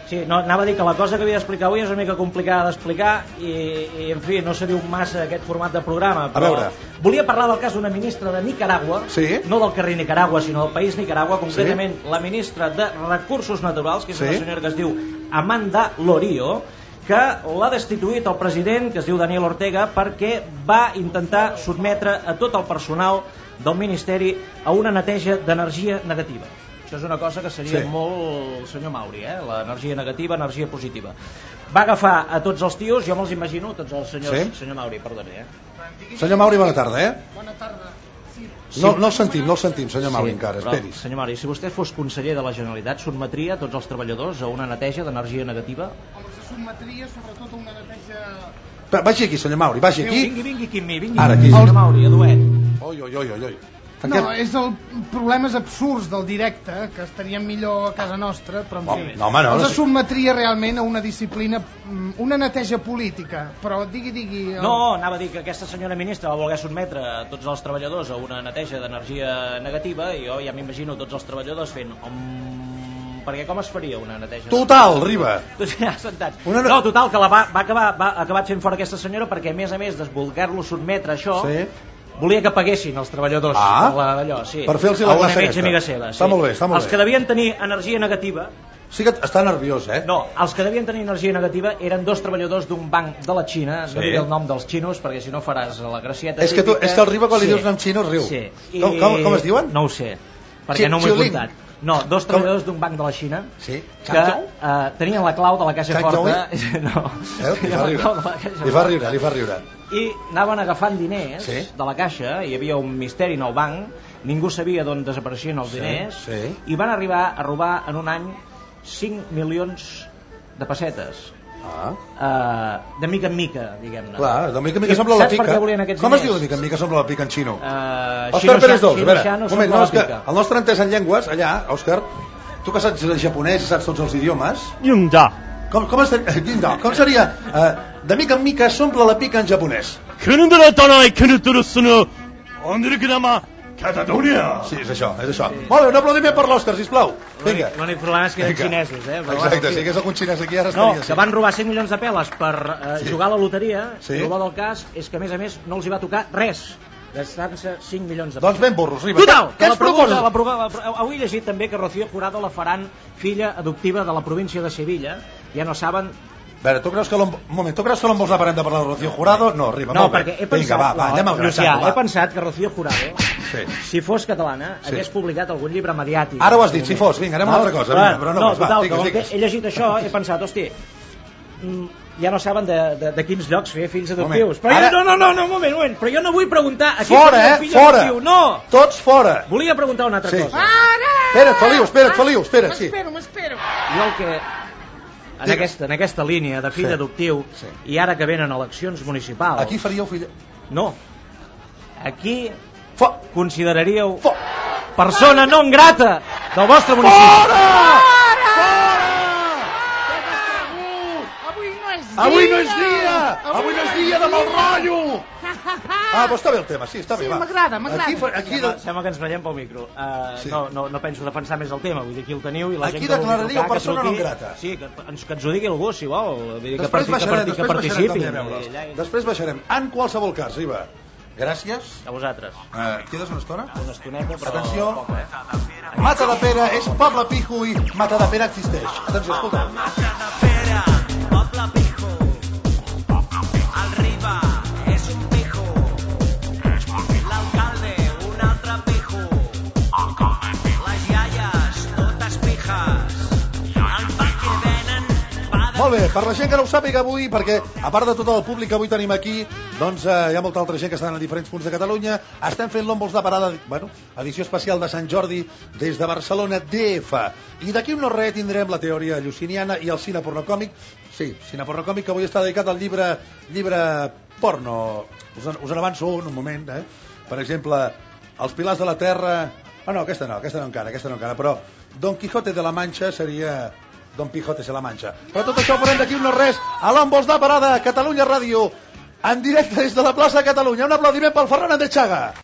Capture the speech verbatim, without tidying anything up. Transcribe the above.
Sí, no, anava a dir que la cosa que havia d'explicar avui és una mica complicada d'explicar i, i, en fi, no se diu massa aquest format de programa, però a veure. Volia parlar del cas d'una ministra de Nicaragua, sí? no del carrer Nicaragua, sinó del país Nicaragua, concretament sí? la ministra de Recursos Naturals, que és sí? una senyora que es diu Amanda Lorio, que l'ha destituït el president, que es diu Daniel Ortega, perquè va intentar sotmetre a tot el personal del Ministeri a una neteja d'energia negativa. Això és una cosa que seria sí. molt el senyor Mauri, eh? L'energia negativa, energia positiva. Va agafar a tots els tios, jo me'ls imagino, tots els senyors... Sí? Senyor Mauri, perdoni, eh? Senyor Mauri, bona tarda, eh? Bona tarda. Sí. No, no el sentim, no el sentim, senyor Mauri, sí, encara, però, esperi. Senyor Mauri, si vostè fos conseller de la Generalitat, sotmetria tots els treballadors a una neteja d'energia negativa? Home, se sotmetria sobretot a una neteja... Però, vagi aquí, senyor Mauri, vagi aquí. Vingui, vingui aquí amb mi, vingui. Ara, aquí. Senyor Mauri, a duet. Oi, oi, oi, oi. No, és el problemes absurds del directe, que estaríem millor a casa nostra, però en fi, no, home, no, els no, sotmetria realment a una disciplina, una neteja política, però digui, digui... El... No, anava a dir que aquesta senyora ministra va voler sotmetre tots els treballadors a una neteja d'energia negativa i jo ja m'imagino tots els treballadors fent... Om... perquè com es faria una neteja? Total, Riba. Tots ja sentats. Una... No, total, que la va, va acabar va acabar fent fora aquesta senyora perquè a més a més de voler-lo sotmetre a això... Sí. Volia que paguessin els treballadors ah, d'allò, sí, per fer-los la classe aquesta. Amiga seva, sí. Està molt bé, està molt els bé. que devien tenir energia negativa... Sí que està nerviós, eh? No, els que devien tenir energia negativa eren dos treballadors d'un banc de la Xina, sí. No diré el nom dels xinos, perquè si no faràs la gracieta... És que, tu, és que el Riba quan sí. li dius nom xino riu. Sí. I... Com, com, com es diuen? No ho sé, perquè Ch no m'ho he apuntat. No, dos treballadors d'un banc de la Xina sí. que uh, tenien la clau de la caixa forta. No. Eh? Li, fa riure. li fa riure, li fa riure. I anaven agafant diners sí. de la caixa, hi havia un misteri en el banc, ningú sabia d'on desapareixien els diners, sí. Sí. i van arribar a robar en un any cinc milions de pessetes. Ah. Uh, de mica en mica, diguem-ne. Clar, de mica en mica sembla la pica. Saps per què volien aquests Com diners? es diu de mica en mica sembla la pica en xino? Uh, Òscar Pérez dos, a veure, no moment, no, és que el nostre entès en llengües, allà, Òscar, tu que saps japonès i saps tots els idiomes... Yunda. Com, com, estaria, com seria uh, de mica en mica s'omple la pica en japonès? Kunundaratanai kunuturusunu ondirukudama Catalunya. Sí, és això, és això. Sí. Molt bé, un aplaudiment per l'Òscar, sisplau. Vinga. L'únic problema és que eren xinesos, eh? Però exacte, bueno, si hagués algun xinès aquí ara no, estaria... que van robar cinc milions de peles per uh, sí. jugar a la loteria, sí. i el bo del cas és que a més a més no els hi va tocar res, gastant-se cinc milions de peles. Doncs ben burros, Riba. Total, què ens proposes? La prova, la, avui he llegit també que Rocío Jurado la faran filla adoptiva de la província de Sevilla, ja no saben... A veure, tu creus que l'on... Un moment, tu creus que l'on vols anar parlant de parlar de Rocío Jurado? No, Riba, no, molt bé. perquè he pensat, Vinga, va, va, anem al Llucià, he pensat que Rocío Jurado, sí. si fos catalana, sí. hagués publicat algun llibre mediàtic. Ara ho has dit, si fos, vinga, anem a una altra cosa. Vinga, però no, no vas, va, total, digues, que digues. He llegit això, he pensat, hosti, ja no saben de, de, de quins llocs fer fills adoptius. Però ara... jo, no, no, no, no, un moment, un moment, però jo no vull preguntar a qui fora, és eh? el fill fora. adoptiu, no! Tots fora! Volia preguntar una altra sí. cosa. Ara! Espera't, Feliu, espera't, Feliu, espera't, sí. M'espero, m'espero. Jo el que... En aquesta, en aquesta línia de fill sí. adoptiu, sí. i ara que venen eleccions municipals... Aquí faríeu fill... No. Aquí Fo... consideraríeu Fo... persona non grata del vostre municipi. Fora! Avui no és dia! Avui no és dia! Avui no és dia de mal rotllo! Ah, però està bé el tema, sí, està bé, sí, va. m'agrada, m'agrada. Aquí, aquí sembla, sembla que ens ballem pel micro. Uh, sí. no, no, no penso defensar més el tema, vull dir, aquí el teniu i la aquí gent que declararíeu trucar, persona que truqui, non grata. Sí, que, ens, que ens ho digui algú, si vol. Vull dir, després que, baixarem, que, després que participi. baixarem també a veure'ls. Després baixarem. En qualsevol cas, Riba, gràcies. A vosaltres. Uh, quedes una estona? Una estoneta, però... Atenció. Poc, eh? Mata de Pere és Poble Pijo i Mata de Pere existeix. Atenció, escolta. Mata de Pere, Poble Pijo. El Riba és un pijo. L'alcalde, un altre pijo. Les iaies, totes pijes. El pa que venen, pa de... Molt bé, per la gent que no ho sàpiga avui, perquè a part de tot el públic que avui tenim aquí, doncs eh, hi ha molta altra gent que estan a diferents punts de Catalunya, estem fent l'Òmbols de Parada, bueno, edició especial de Sant Jordi des de Barcelona D F. I d'aquí un no res tindrem la teoria lluciniana i el cine pornocòmic, sí, cine pornocòmic que avui està dedicat al llibre, llibre porno. Us, us en avanço un, un moment, eh? Per exemple, Els pilars de la terra... Ah, no, aquesta no, aquesta no encara, aquesta no encara, però Don Quijote de la Mancha seria... Don Quijote se la Mancha. Però tot això ho farem d'aquí un no res a l'Òmbols de Parada, Catalunya Ràdio, en directe des de la plaça de Catalunya. Un aplaudiment pel Ferran Andrés Chaga.